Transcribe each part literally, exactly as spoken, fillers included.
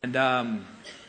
And, um,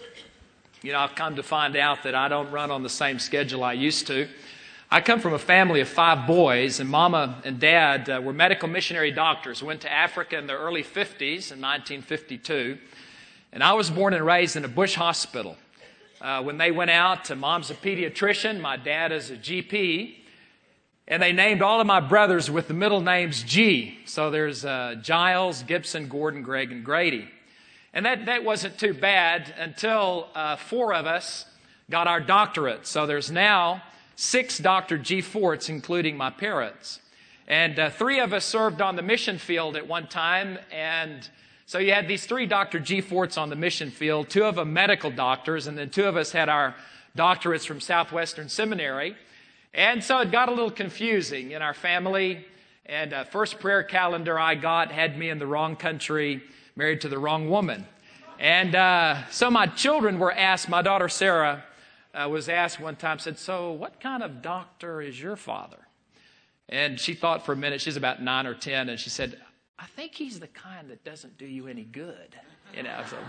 you know, I've come to find out that I don't run on the same schedule I used to. I come from a family of five boys, and Mama and Dad uh, were medical missionary doctors. Went to Africa in the early fifties, in nineteen fifty-two. And I was born and raised in a bush hospital. Uh, when they went out, uh, Mom's a pediatrician, my dad is a G P. And they named all of my brothers with the middle names G. So there's uh, Giles, Gibson, Gordon, Greg, and Grady. And that, that wasn't too bad until uh, four of us got our doctorate. So there's now six Doctor G. Forts, including my parents. And uh, three of us served on the mission field at one time. And so you had these three Doctor G. Forts on the mission field, two of them medical doctors, and then two of us had our doctorates from Southwestern Seminary. And so it got a little confusing in our family. And uh, first prayer calendar I got had me in the wrong country, married to the wrong woman. And uh, so my children were asked, my daughter Sarah uh, was asked one time, said, so what kind of doctor is your father? And she thought for a minute, she's about nine or ten, and she said, I think he's the kind that doesn't do you any good. You know, so,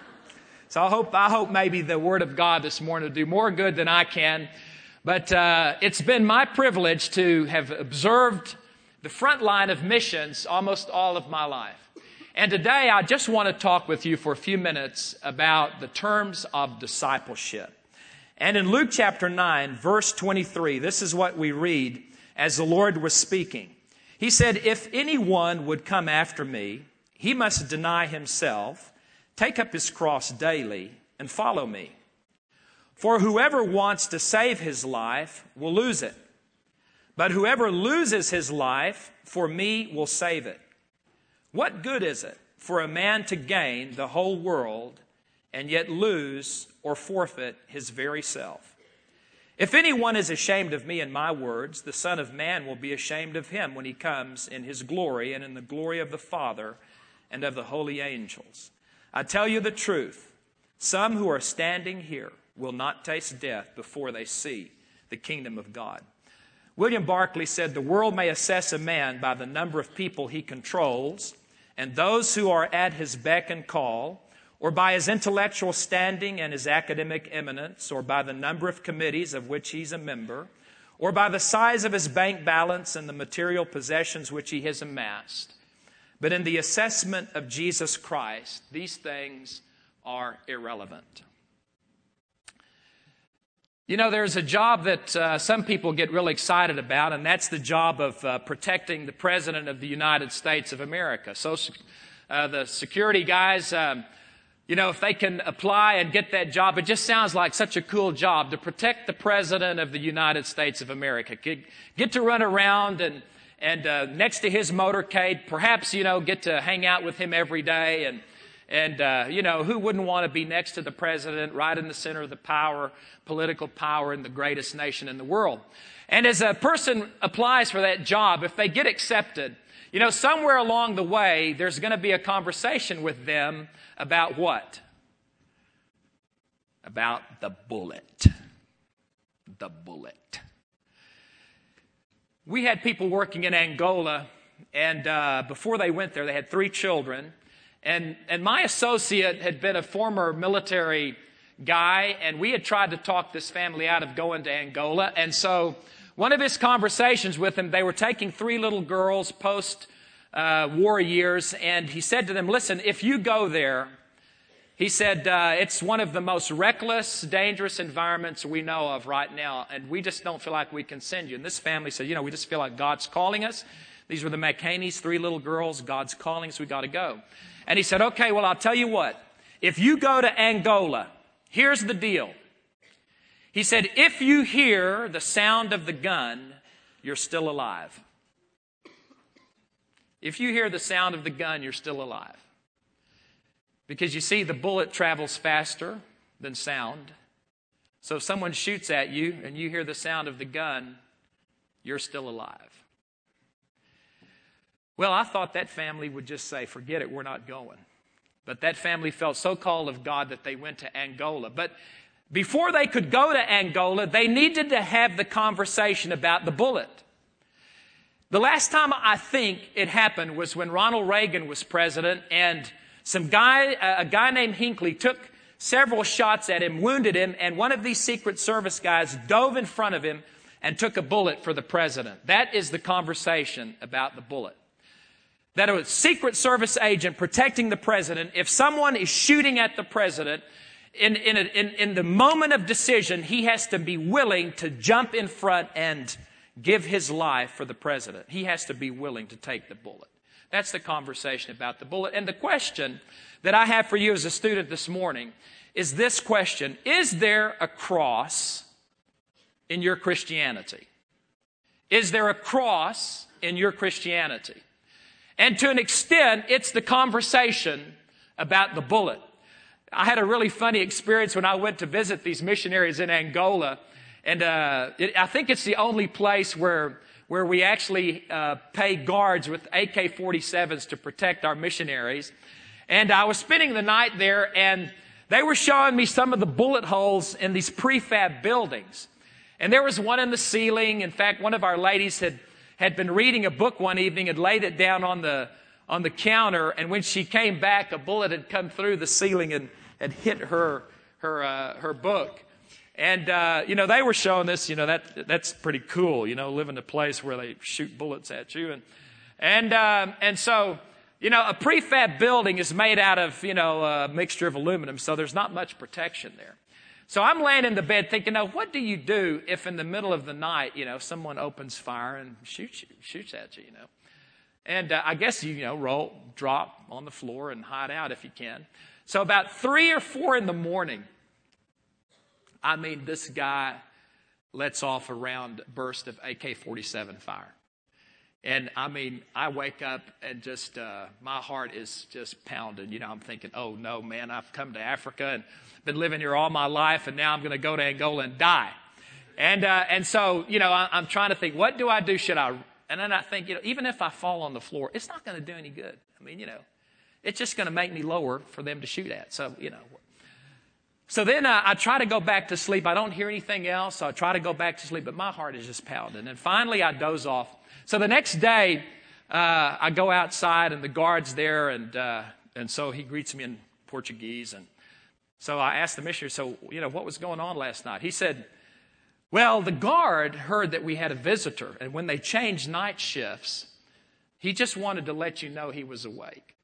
so I hope I hope maybe the Word of God this morning will do more good than I can. But uh, it's been my privilege to have observed the front line of missions almost all of my life. And today I just want to talk with you for a few minutes about the terms of discipleship. And in Luke chapter nine, verse twenty-three, this is what we read as the Lord was speaking. He said, if anyone would come after me, he must deny himself, take up his cross daily, and follow me. For whoever wants to save his life will lose it. But whoever loses his life for me will save it. What good is it for a man to gain the whole world and yet lose or forfeit his very self? If anyone is ashamed of me and my words, the Son of Man will be ashamed of him when he comes in his glory and in the glory of the Father and of the holy angels. I tell you the truth, some who are standing here will not taste death before they see the kingdom of God. William Barclay said, the world may assess a man by the number of people he controls and those who are at his beck and call, or by his intellectual standing and his academic eminence, or by the number of committees of which he's a member, or by the size of his bank balance and the material possessions which he has amassed. But in the assessment of Jesus Christ, these things are irrelevant. You know, there's a job that uh, some people get really excited about, and that's the job of uh, protecting the President of the United States of America. So uh, the security guys, um, you know, if they can apply and get that job, it just sounds like such a cool job to protect the President of the United States of America. Get, get to run around and, and uh, next to his motorcade, perhaps, you know, get to hang out with him every day. And, and uh, you know, who wouldn't want to be next to the President, right in the center of the power, political power in the greatest nation in the world? And as a person applies for that job, if they get accepted, you know, somewhere along the way, there's going to be a conversation with them about what? About the bullet. The bullet. We had people working in Angola, and uh, before they went there, they had three children. And, and my associate had been a former military guy, and we had tried to talk this family out of going to Angola. And so one of his conversations with them, they were taking three little girls post uh, war years, and he said to them, listen, if you go there, he said, uh, it's one of the most reckless, dangerous environments we know of right now, and we just don't feel like we can send you. And this family said, you know, we just feel like God's calling us. These were the McHaneys, three little girls. God's calling us. We got to go. And he said, okay, well, I'll tell you what. If you go to Angola, here's the deal. He said, if you hear the sound of the gun, you're still alive. If you hear the sound of the gun, you're still alive. Because you see, the bullet travels faster than sound. So if someone shoots at you and you hear the sound of the gun, you're still alive. Well, I thought that family would just say, forget it, we're not going. But that family felt so called of God that they went to Angola. But before they could go to Angola, they needed to have the conversation about the bullet. The last time I think it happened was when Ronald Reagan was president, and Some guy, a guy named Hinckley took several shots at him, wounded him, and one of these Secret Service guys dove in front of him and took a bullet for the president. That is the conversation about the bullet. That a Secret Service agent protecting the president, if someone is shooting at the president, in, in, a, in, in the moment of decision, he has to be willing to jump in front and give his life for the president. He has to be willing to take the bullet. That's the conversation about the bullet. And the question that I have for you as a student this morning is this question: is there a cross in your Christianity? Is there a cross in your Christianity? And to an extent, it's the conversation about the bullet. I had a really funny experience when I went to visit these missionaries in Angola. And uh, it, I think it's the only place where where we actually uh, pay guards with A K forty-sevens to protect our missionaries. And I was spending the night there, and they were showing me some of the bullet holes in these prefab buildings. And there was one in the ceiling. In fact, one of our ladies had, had been reading a book one evening and laid it down on the, on the counter. And when she came back, a bullet had come through the ceiling and had hit her, her, uh, her book. And, uh, you know, they were showing this, you know, that that's pretty cool, you know, live in a place where they shoot bullets at you. And, and, um, and so, you know, a prefab building is made out of, you know, a mixture of aluminum, so there's not much protection there. So I'm laying in the bed thinking, now, what do you do if in the middle of the night, you know, someone opens fire and shoots you, shoots at you, you know? And uh, I guess you, you know, roll, drop on the floor and hide out if you can. So about three or four in the morning, I mean, this guy lets off a round burst of A K forty-seven fire. And I mean, I wake up and just, uh, my heart is just pounding. You know, I'm thinking, oh no, man, I've come to Africa and been living here all my life, and now I'm going to go to Angola and die. And, uh, and so, you know, I, I'm trying to think, what do I do? Should I? And then I think, you know, even if I fall on the floor, it's not going to do any good. I mean, you know, it's just going to make me lower for them to shoot at. So, you know. So then uh, I try to go back to sleep. I don't hear anything else, so I try to go back to sleep, but my heart is just pounding. And finally I doze off. So the next day, uh, I go outside, and the guard's there, and uh, and so he greets me in Portuguese. And so I asked the missionary, so, you know, what was going on last night? He said, well, the guard heard that we had a visitor, and when they changed night shifts, he just wanted to let you know he was awake.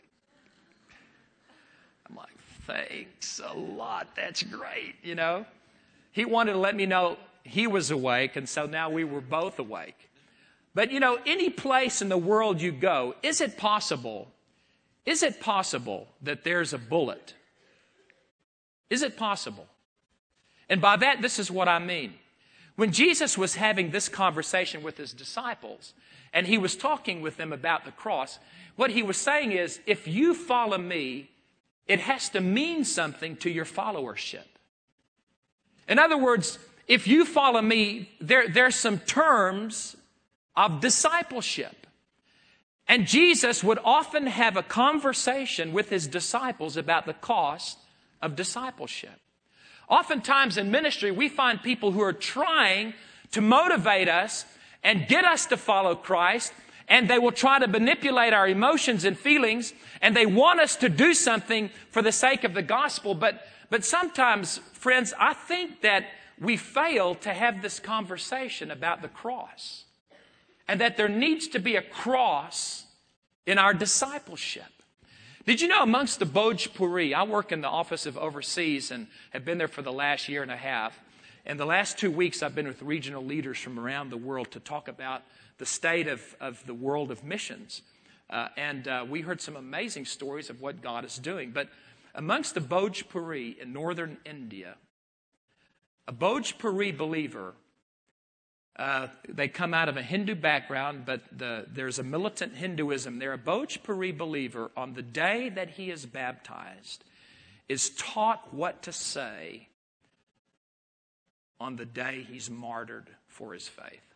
I'm like, thanks a lot. That's great, you know. He wanted to let me know he was awake, and so now we were both awake. But, you know, any place in the world you go, is it possible, is it possible that there's a bullet? Is it possible? And by that, this is what I mean. When Jesus was having this conversation with his disciples, and he was talking with them about the cross, what he was saying is, if you follow me, it has to mean something to your followership. In other words, if you follow me, there, there's some terms of discipleship. And Jesus would often have a conversation with his disciples about the cost of discipleship. Oftentimes in ministry, we find people who are trying to motivate us and get us to follow Christ, and they will try to manipulate our emotions and feelings, and they want us to do something for the sake of the gospel. But, but sometimes, friends, I think that we fail to have this conversation about the cross, and that there needs to be a cross in our discipleship. Did you know amongst the Bhojpuri, I work in the Office of Overseas and have been there for the last year and a half. And the last two weeks I've been with regional leaders from around the world to talk about the state of, of the world of missions. Uh, and uh, we heard some amazing stories of what God is doing. But amongst the Bhojpuri in northern India, a Bhojpuri believer, uh, they come out of a Hindu background, but the, there's a militant Hinduism. They're a Bhojpuri believer. On the day that he is baptized, is taught what to say on the day he's martyred for his faith.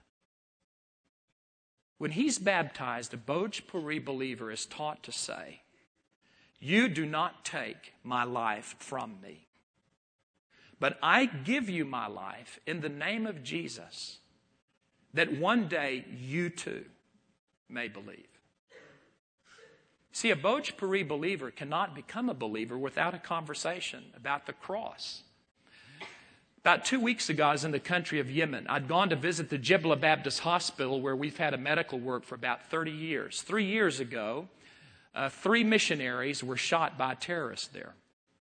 When he's baptized, a Bhojpuri believer is taught to say, "You do not take my life from me, but I give you my life in the name of Jesus, that one day you too may believe." See, a Bhojpuri believer cannot become a believer without a conversation about the cross. About two weeks ago, I was in the country of Yemen. I'd gone to visit the Jibla Baptist Hospital where we've had a medical work for about thirty years. Three years ago, uh, three missionaries were shot by terrorists there.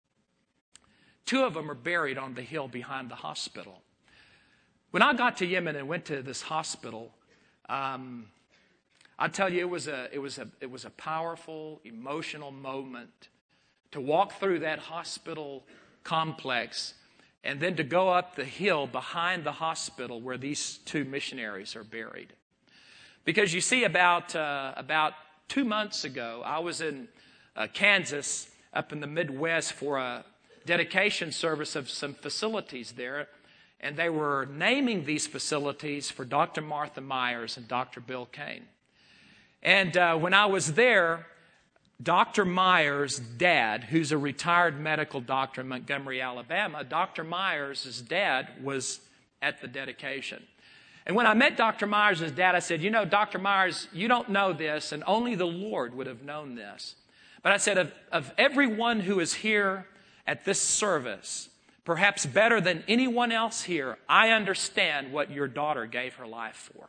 Two of them are buried on the hill behind the hospital. When I got to Yemen and went to this hospital, um, I tell you, it was a it was a it was a powerful, emotional moment to walk through that hospital complex and then to go up the hill behind the hospital where these two missionaries are buried. Because you see, about uh, about two months ago, I was in uh, Kansas, up in the Midwest, for a dedication service of some facilities there. And they were naming these facilities for Doctor Martha Myers and Doctor Bill Kane. And uh, when I was there, Doctor Myers' dad, who's a retired medical doctor in Montgomery, Alabama, Doctor Myers' dad was at the dedication. And when I met Doctor Myers' dad, I said, you know, Doctor Myers, you don't know this, and only the Lord would have known this. But I said, of, of everyone who is here at this service, perhaps better than anyone else here, I understand what your daughter gave her life for.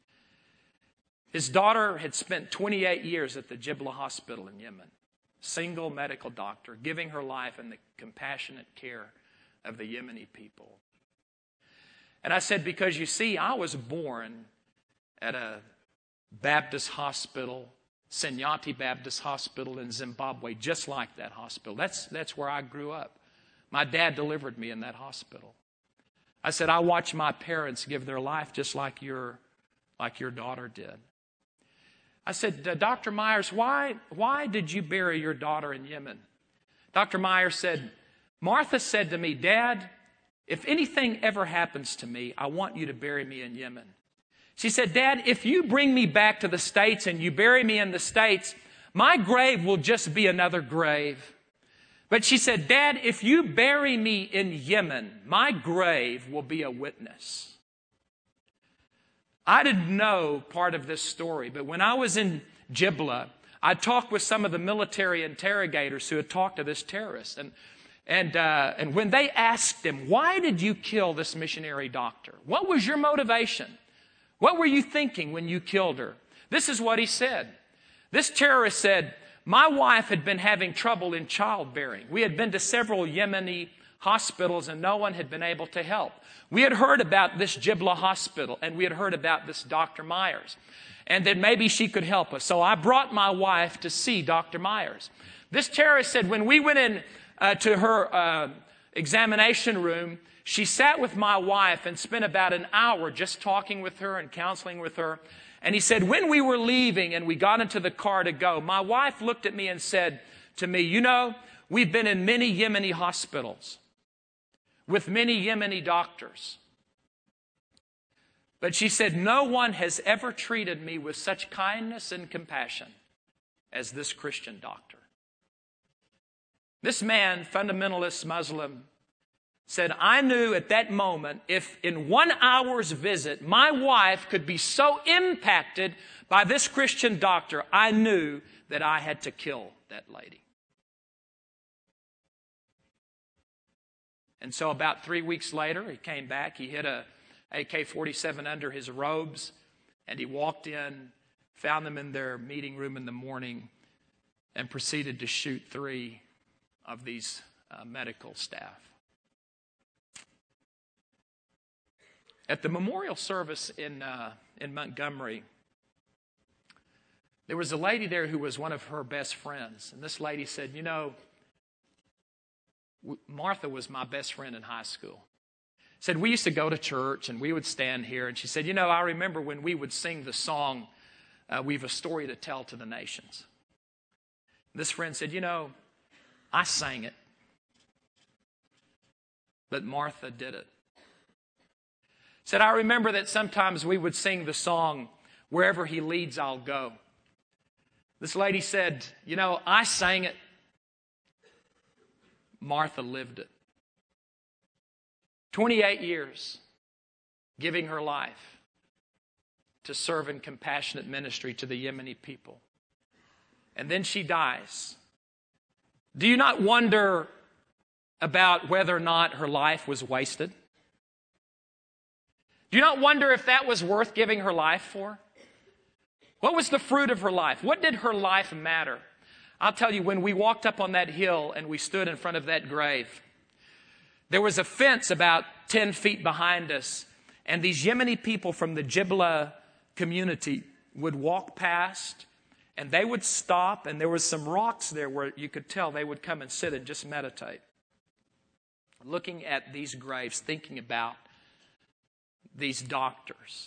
His daughter had spent twenty-eight years at the Jibla Hospital in Yemen, single medical doctor, giving her life in the compassionate care of the Yemeni people. And I said, because you see, I was born at a Baptist hospital, Senyati Baptist Hospital in Zimbabwe, just like that hospital. That's, that's where I grew up. My dad delivered me in that hospital. I said, I watched my parents give their life just like your, like your daughter did. I said, Doctor Myers, why, why did you bury your daughter in Yemen? Doctor Myers said, Martha said to me, Dad, if anything ever happens to me, I want you to bury me in Yemen. She said, Dad, if you bring me back to the States and you bury me in the States, my grave will just be another grave. But she said, Dad, if you bury me in Yemen, my grave will be a witness. I didn't know part of this story, but when I was in Jibla, I talked with some of the military interrogators who had talked to this terrorist. And, and, uh, and when they asked him, why did you kill this missionary doctor? What was your motivation? What were you thinking when you killed her? This is what he said. This terrorist said, my wife had been having trouble in childbearing. We had been to several Yemeni hospitals and no one had been able to help. We had heard about this Jibla hospital and we had heard about this Doctor Myers and that maybe she could help us. So I brought my wife to see Doctor Myers. This terrorist said when we went in uh, to her uh, examination room, she sat with my wife and spent about an hour just talking with her and counseling with her. And he said, when we were leaving and we got into the car to go, my wife looked at me and said to me, you know, we've been in many Yemeni hospitals with many Yemeni doctors. But she said, no one has ever treated me with such kindness and compassion as this Christian doctor. This man, fundamentalist Muslim, said, I knew at that moment if in one hour's visit my wife could be so impacted by this Christian doctor, I knew that I had to kill that lady. And so about three weeks later, he came back. He hid a A K forty-seven under his robes, and he walked in, found them in their meeting room in the morning, and proceeded to shoot three of these uh, medical staff. At the memorial service in uh, in Montgomery, there was a lady there who was one of her best friends. And this lady said, you know, Martha was my best friend in high school. Said we used to go to church and we would stand here. And she said, you know, I remember when we would sing the song, uh, we've a story to tell to the nations. This friend said, you know, I sang it, but Martha did it. Said, I remember that sometimes we would sing the song, wherever he leads, I'll go. This lady said, you know, I sang it. Martha lived it. twenty-eight years giving her life to serve in compassionate ministry to the Yemeni people. and then she dies. Do you not wonder about whether or not her life was wasted? Do you not wonder if that was worth giving her life for? What was the fruit of her life? What did her life matter? I'll tell you, when we walked up on that hill and we stood in front of that grave, there was a fence about ten feet behind us, and these Yemeni people from the Jibla community would walk past, and they would stop, and there was some rocks there where you could tell they would come and sit and just meditate, looking at these graves, thinking about these doctors.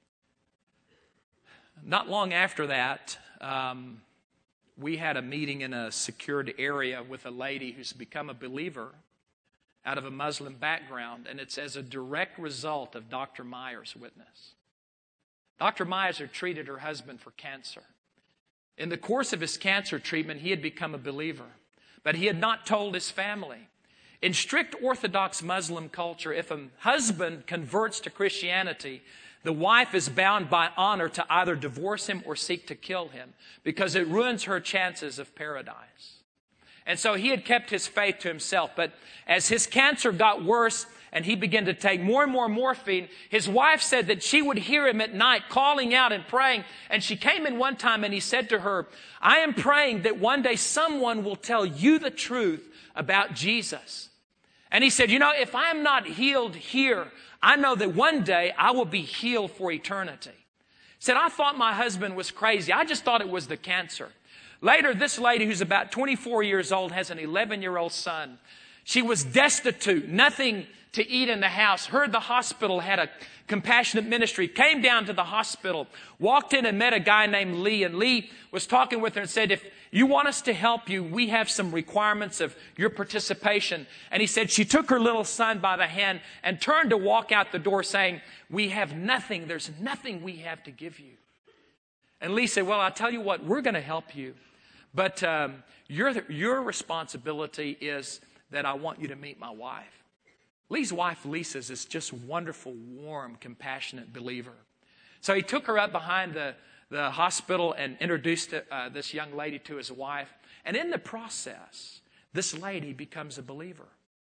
Not long after that, um, we had a meeting in a secured area with a lady who's become a believer out of a Muslim background, and it's as a direct result of Doctor Myers' witness. Doctor Myers had treated her husband for cancer. In the course of his cancer treatment, he had become a believer, but he had not told his family. In strict Orthodox Muslim culture, if a husband converts to Christianity, the wife is bound by honor to either divorce him or seek to kill him because it ruins her chances of paradise. And so he had kept his faith to himself. But as his cancer got worse and he began to take more and more morphine, his wife said that she would hear him at night calling out and praying. And she came in one time and he said to her, "I am praying that one day someone will tell you the truth about Jesus." And he said, "You know, if I'm not healed here, I know that one day I will be healed for eternity." He said, "I thought my husband was crazy. I just thought it was the cancer." Later, this lady who's about twenty-four years old has an eleven-year-old son. She was destitute, nothing to eat in the house, heard the hospital had a compassionate ministry, came down to the hospital, walked in and met a guy named Lee. And Lee was talking with her and said, "If you want us to help you, we have some requirements of your participation." And he said she took her little son by the hand and turned to walk out the door saying, "We have nothing. There's nothing we have to give you." And Lee said, "Well, I'll tell you what, we're going to help you. But um, your, your responsibility is that I want you to meet my wife." Lee's wife, Lisa, is this just wonderful, warm, compassionate believer. So he took her up behind the, the hospital and introduced uh, this young lady to his wife. And in the process, this lady becomes a believer.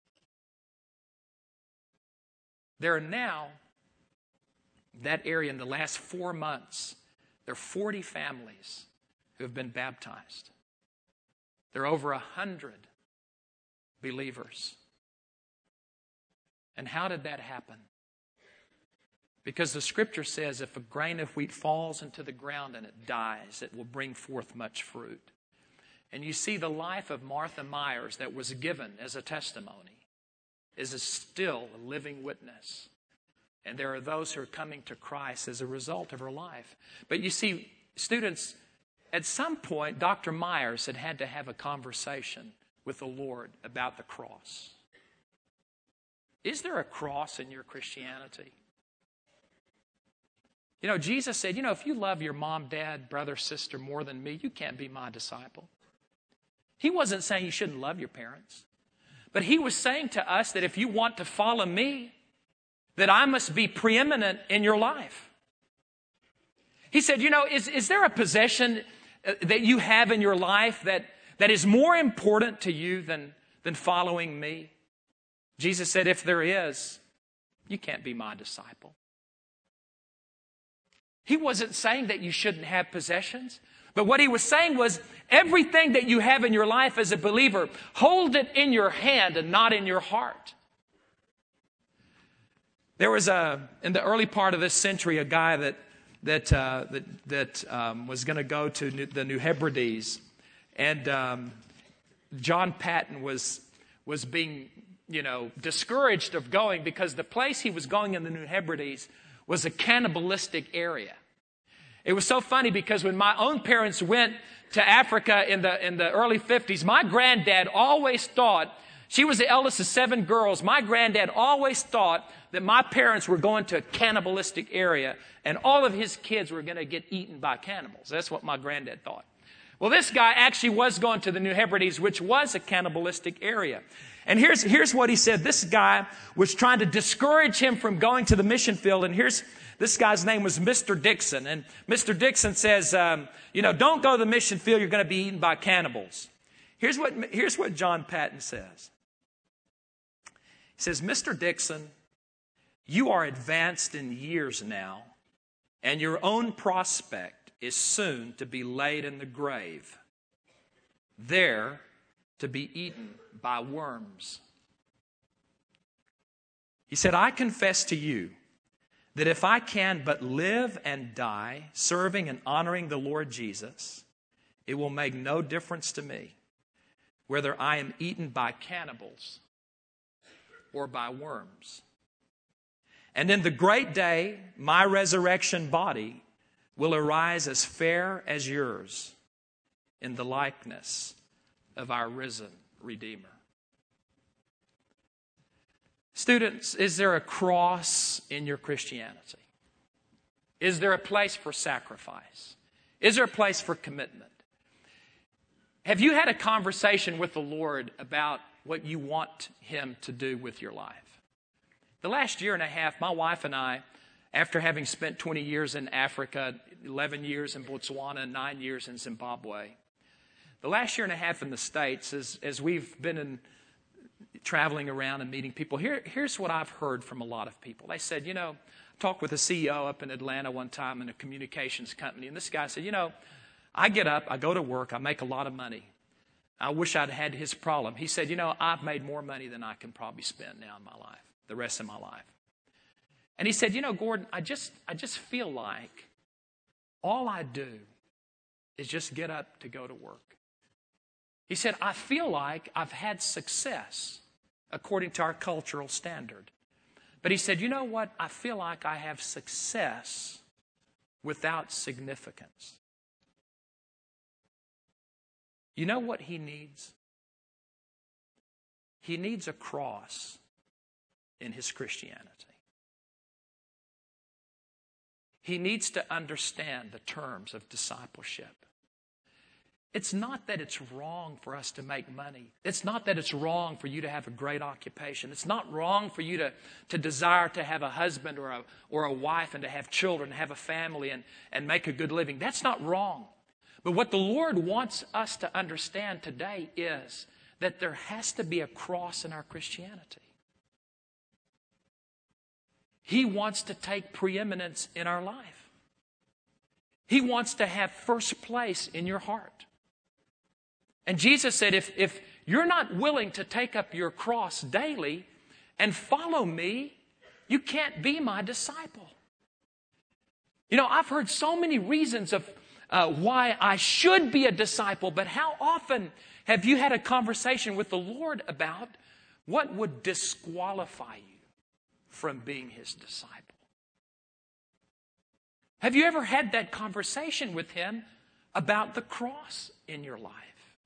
There are now, that area in the last four months, there are forty families who have been baptized. There are over a hundred believers. And how did that happen? Because the scripture says if a grain of wheat falls into the ground and it dies, it will bring forth much fruit. And you see the life of Martha Myers that was given as a testimony is a still a living witness. And there are those who are coming to Christ as a result of her life. But you see, students, at some point, Doctor Myers had had to have a conversation with the Lord about the cross. Is there a cross in your Christianity? You know, Jesus said, you know, if you love your mom, dad, brother, sister more than me, you can't be my disciple. He wasn't saying you shouldn't love your parents. But he was saying to us that if you want to follow me, that I must be preeminent in your life. He said, you know, is, is there a possession that you have in your life that, that is more important to you than, than following me? Jesus said, if there is, you can't be my disciple. He wasn't saying that you shouldn't have possessions. But what he was saying was, everything that you have in your life as a believer, hold it in your hand and not in your heart. There was a, in the early part of this century, a guy that that uh, that, that um, was going to go to New, the New Hebrides, and um, John Patton was was being, you know, discouraged of going because the place he was going in the New Hebrides was a cannibalistic area. It was so funny because when my own parents went to Africa in the in the early fifties, my granddad always thought, she was the eldest of seven girls, my granddad always thought that my parents were going to a cannibalistic area and all of his kids were going to get eaten by cannibals. That's what my granddad thought. Well, this guy actually was going to the New Hebrides, which was a cannibalistic area. And here's, here's what he said. This guy was trying to discourage him from going to the mission field. And here's, this guy's name was Mister Dixon. And Mister Dixon says, um, you know, don't go to the mission field. You're going to be eaten by cannibals. Here's what, here's what John Patton says. He says, Mister Dixon, you are advanced in years now, and your own prospect is soon to be laid in the grave, there to be eaten by worms. He said, I confess to you that if I can but live and die serving and honoring the Lord Jesus, it will make no difference to me whether I am eaten by cannibals or by worms. And in the great day, my resurrection body will arise as fair as yours in the likeness of our risen Redeemer. Students, is there a cross in your Christianity? Is there a place for sacrifice? Is there a place for commitment? Have you had a conversation with the Lord about what you want Him to do with your life? The last year and a half, my wife and I, after having spent twenty years in Africa, eleven years in Botswana, and nine years in Zimbabwe, the last year and a half in the States, as, as we've been in, traveling around and meeting people, here, here's what I've heard from a lot of people. They said, you know, I talked with a C E O up in Atlanta one time in a communications company, and this guy said, you know, I get up, I go to work, I make a lot of money. I wish I'd had his problem. He said, you know, I've made more money than I can probably spend now in my life, the rest of my life. And he said, you know, Gordon, I just, I just feel like all I do is just get up to go to work. He said, I feel like I've had success according to our cultural standard. But he said, you know what? I feel like I have success without significance. You know what he needs? He needs a cross in his Christianity. He needs to understand the terms of discipleship. It's not that it's wrong for us to make money. It's not that it's wrong for you to have a great occupation. It's not wrong for you to, to desire to have a husband or a, or a wife and to have children, have a family and, and make a good living. That's not wrong. But what the Lord wants us to understand today is that there has to be a cross in our Christianity. He wants to take preeminence in our life. He wants to have first place in your heart. And Jesus said, if, if you're not willing to take up your cross daily and follow me, you can't be my disciple. You know, I've heard so many reasons of uh, why I should be a disciple, but how often have you had a conversation with the Lord about what would disqualify you from being His disciple? Have you ever had that conversation with Him about the cross in your life?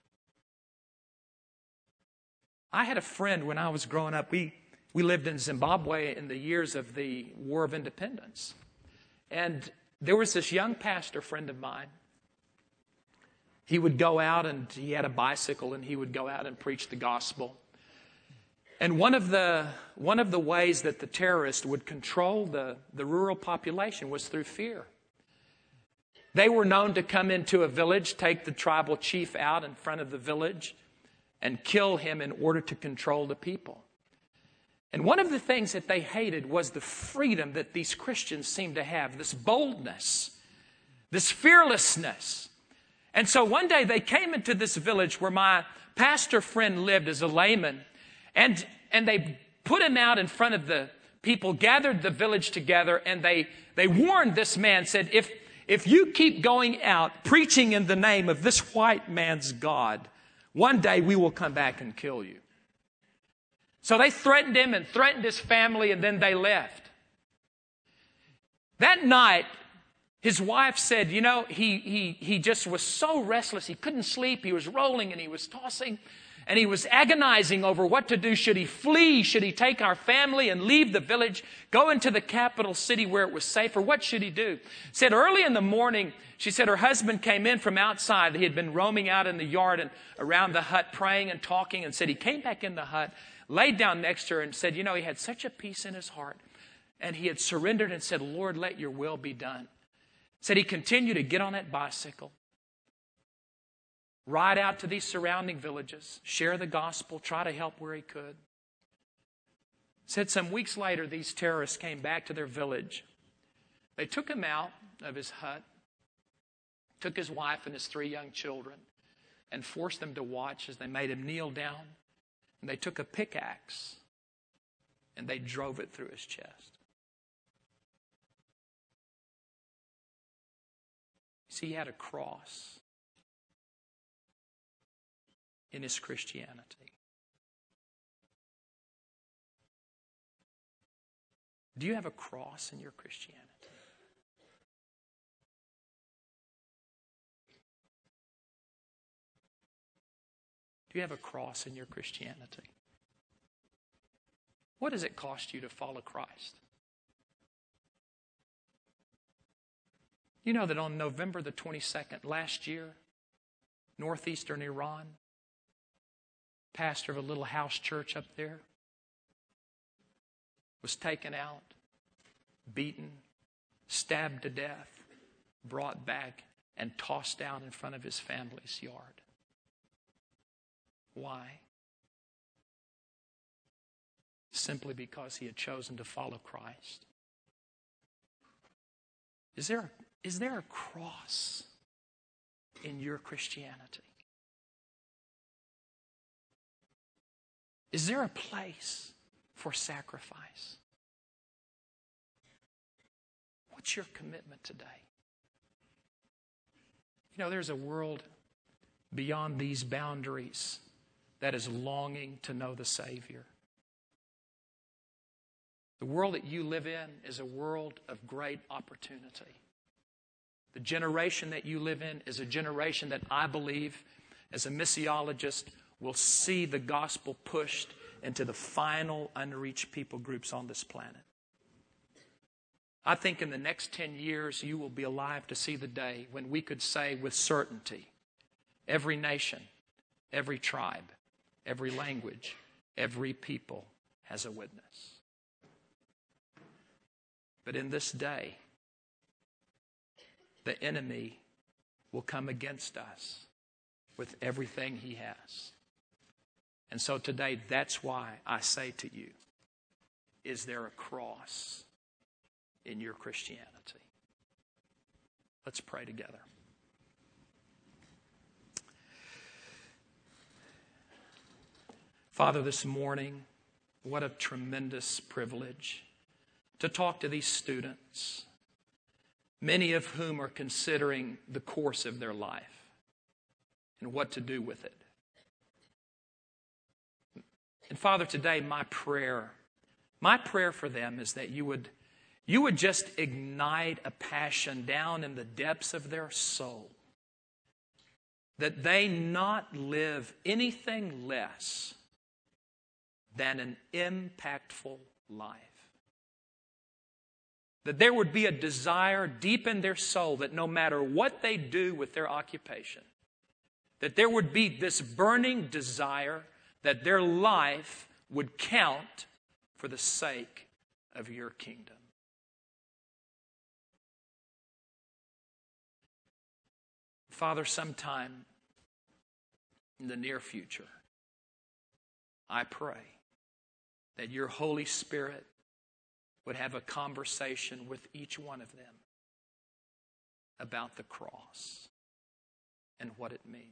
I had a friend when I was growing up. We, we lived in Zimbabwe in the years of the War of Independence. And there was this young pastor friend of mine. He would go out and he had a bicycle and he would go out and preach the gospel. And one of the, one of the ways that the terrorists would control the, the rural population was through fear. They were known to come into a village, take the tribal chief out in front of the village, and kill him in order to control the people. And one of the things that they hated was the freedom that these Christians seemed to have, this boldness, this fearlessness. And so one day they came into this village where my pastor friend lived as a layman, and, and they put him out in front of the people, gathered the village together, and they, they warned this man, said, if, if you keep going out preaching in the name of this white man's God, one day we will come back and kill you. So they threatened him and threatened his family, and then they left. That night, his wife said, you know, he, he, he just was so restless. He couldn't sleep. He was rolling and he was tossing. And he was agonizing over what to do. Should he flee? Should he take our family and leave the village, go into the capital city where it was safer? What should he do? Said early in the morning, she said her husband came in from outside. He had been roaming out in the yard and around the hut praying and talking, and said he came back in the hut laid down next to her and said, you know, he had such a peace in his heart. And he had surrendered and said, Lord, let your will be done. Said he continued to get on that bicycle, ride out to these surrounding villages, share the gospel, try to help where he could. Said some weeks later, these terrorists came back to their village. They took him out of his hut, took his wife and his three young children, and forced them to watch as they made him kneel down. And they took a pickaxe and they drove it through his chest. See, he had a cross in his Christianity. Do you have a cross in your Christianity? Do you have a cross in your Christianity? What does it cost you to follow Christ? You know that on November the twenty-second last year, northeastern Iran, pastor of a little house church up there, was taken out, beaten, stabbed to death, brought back, and tossed out in front of his family's yard. Why? Simply because he had chosen to follow Christ. Is there a, is there a cross in your Christianity? Is there a place for sacrifice? What's your commitment today? You know, there's a world beyond these boundaries that is longing to know the Savior. The world that you live in is a world of great opportunity. The generation that you live in is a generation that I believe, as a missiologist, will see the gospel pushed into the final unreached people groups on this planet. I think in the next ten years, you will be alive to see the day when we could say with certainty, every nation, every tribe, every language, every people has a witness. But in this day, the enemy will come against us with everything he has. And so today, that's why I say to you, is there a cross in your Christianity? Let's pray together. Father, this morning, what a tremendous privilege to talk to these students, many of whom are considering the course of their life and what to do with it. And Father, today my prayer, my prayer for them is that you would, you would just ignite a passion down in the depths of their soul, that they not live anything less than an impactful life. That there would be a desire deep in their soul that no matter what they do with their occupation, that there would be this burning desire that their life would count for the sake of your kingdom. Father, sometime in the near future, I pray that your Holy Spirit would have a conversation with each one of them about the cross and what it means.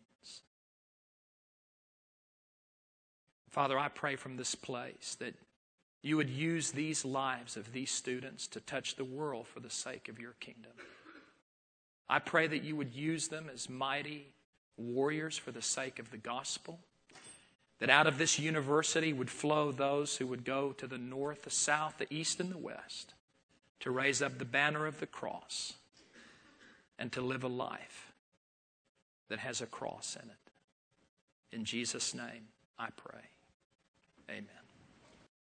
Father, I pray from this place that you would use these lives of these students to touch the world for the sake of your kingdom. I pray that you would use them as mighty warriors for the sake of the gospel. That out of this university would flow those who would go to the north, the south, the east, and the west to raise up the banner of the cross and to live a life that has a cross in it. In Jesus' name, I pray. Amen.